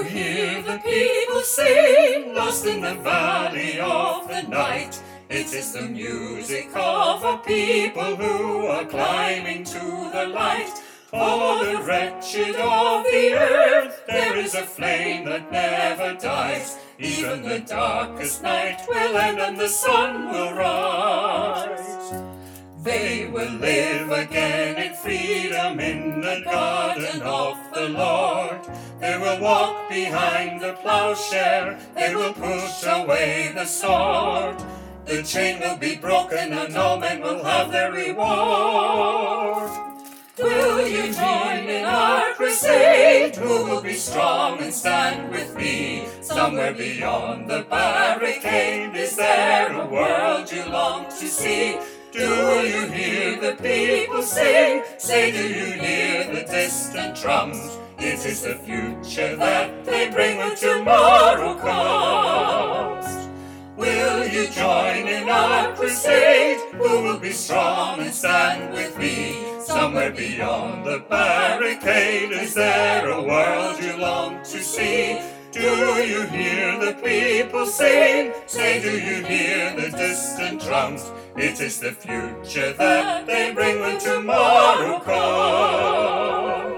you hear the people sing, lost in the valley of the night? It is the music of a people who are climbing to the light. For the wretched of the earth, there is a flame that never dies. Even the darkest night will end and the sun will rise. They will live again in freedom in the garden of the Lord. They will walk behind the plowshare, they will push away the sword. The chain will be broken and all men will have their reward. Will you join in our crusade? Who will be strong and stand with me? Somewhere beyond the barricade, is there a world you long to see? Do you hear the people sing? Say, do you hear the distant drums? It is the future that they bring when tomorrow comes. Will you join in our crusade? Who will be strong and stand with me? Somewhere beyond the barricade, is there a world you long to see? Do you hear the people sing? Say, do you hear the distant drums? It is the future that they bring when tomorrow comes.